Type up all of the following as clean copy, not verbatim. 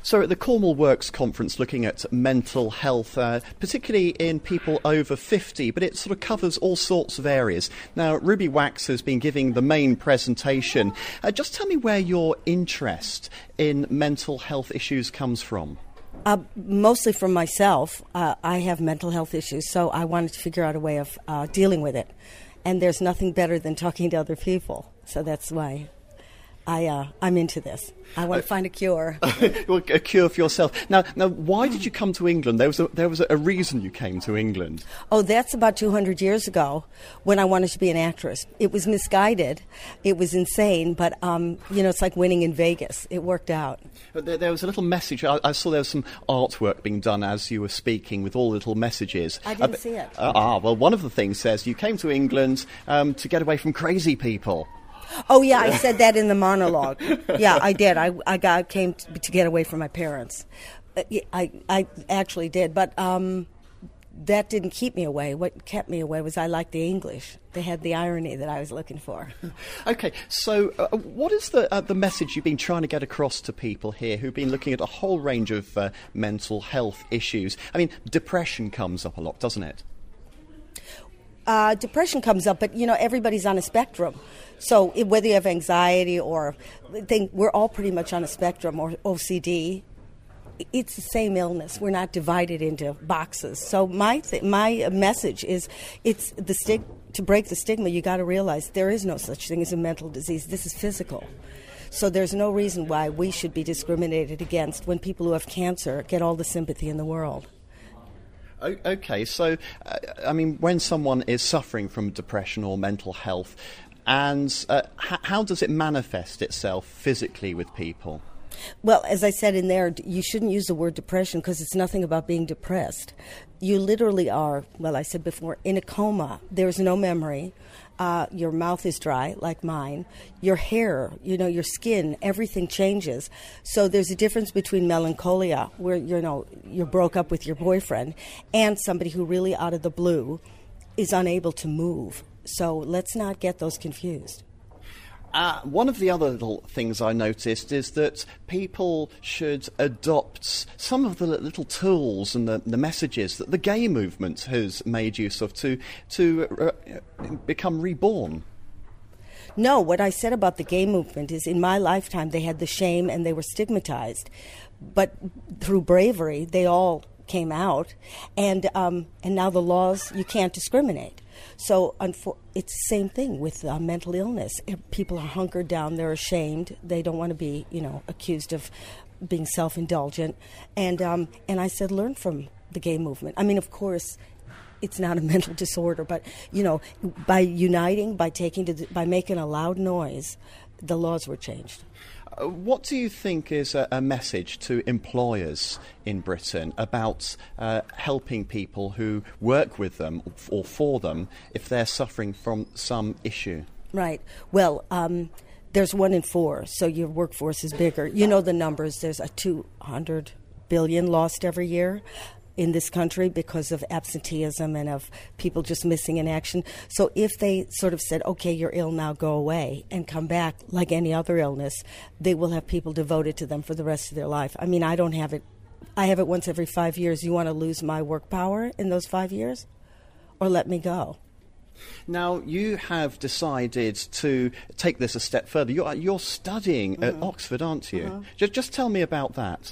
So at the Cornwall Works Conference looking at mental health, particularly in people over 50, but it sort of covers all sorts of areas. Now, Ruby Wax has been giving the main presentation. Just tell me where your interest in mental health issues comes from. Mostly from myself. I have mental health issues, so I wanted to figure out a way of dealing with it. And there's nothing better than talking to other people, so that's why I'm into this. I want to find a cure. Well, a cure for yourself. Now, why did you come to England? There was a reason you came to England. Oh, that's about 200 years ago when I wanted to be an actress. It was misguided. It was insane, but, it's like winning in Vegas. It worked out. There was a little message. I saw there was some artwork being done as you were speaking with all little messages. I didn't see it. Well, one of the things says you came to England to get away from crazy people. Oh, yeah, I said that in the monologue. Yeah, I did. I came to get away from my parents. I actually did, but that didn't keep me away. What kept me away was I liked the English. They had the irony that I was looking for. Okay, so what is the message you've been trying to get across to people here who've been looking at a whole range of mental health issues? I mean, depression comes up a lot, doesn't it? Depression comes up, but, everybody's on a spectrum. So whether you have anxiety or we're all pretty much on a spectrum, or OCD. It's the same illness. We're not divided into boxes. So my message is to break the stigma, you got to realize there is no such thing as a mental disease. This is physical. So there's no reason why we should be discriminated against when people who have cancer get all the sympathy in the world. Okay, so, when someone is suffering from depression or mental health, and how does it manifest itself physically with people? Well, as I said in there, you shouldn't use the word depression because it's nothing about being depressed. You literally are, well, I said before, in a coma. There's no memory. Your mouth is dry, like mine. Your hair, your skin, everything changes. So there's a difference between melancholia, where, you broke up with your boyfriend, and somebody who really out of the blue is unable to move. So let's not get those confused. One of the other little things I noticed is that people should adopt some of the little tools and the messages that the gay movement has made use of to become reborn. No, what I said about the gay movement is in my lifetime they had the shame and they were stigmatized. But through bravery, they all came out, and now the laws, you can't discriminate. So it's the same thing with mental illness. People are hunkered down. They're ashamed. They don't want to be, accused of being self-indulgent. And I said, learn from the gay movement. I mean, of course, it's not a mental disorder, but, by uniting, by making a loud noise, the laws were changed. What do you think is a message to employers in Britain about helping people who work with them or for them if they're suffering from some issue? Right. Well, there's 1 in 4, so your workforce is bigger. You know the numbers. There's a 200 billion lost every year in this country because of absenteeism and of people just missing in action. So if they sort of said, okay, you're ill now, go away, and come back like any other illness, they will have people devoted to them for the rest of their life. I mean, I don't have it. I have it once every 5 years. You want to lose my work power in those 5 years? Or let me go? Now, you have decided to take this a step further. You're studying at Oxford, aren't you? Just tell me about that.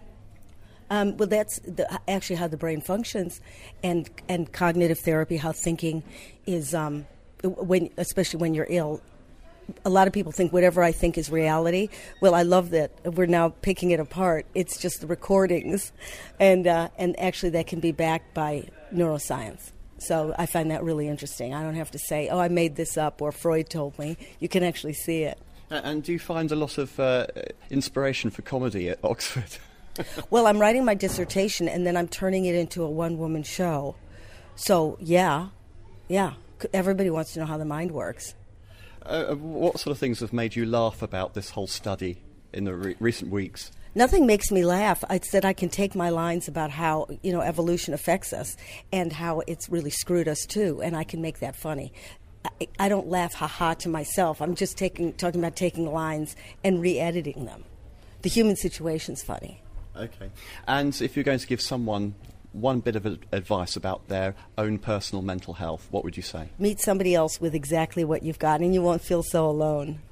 Well, that's actually how the brain functions, and cognitive therapy, how thinking is, especially when you're ill. A lot of people think whatever I think is reality. Well, I love that we're now picking it apart. It's just the recordings, and actually that can be backed by neuroscience. So I find that really interesting. I don't have to say, I made this up, or Freud told me. You can actually see it. And do you find a lot of inspiration for comedy at Oxford? Well, I'm writing my dissertation, and then I'm turning it into a one-woman show. So, yeah, everybody wants to know how the mind works. What sort of things have made you laugh about this whole study in the recent weeks? Nothing makes me laugh. I said I can take my lines about how, evolution affects us and how it's really screwed us, too, and I can make that funny. I don't laugh ha-ha to myself. I'm just talking about taking lines and re-editing them. The human situation's funny. Okay. And if you're going to give someone one bit of advice about their own personal mental health, what would you say? Meet somebody else with exactly what you've got, and you won't feel so alone.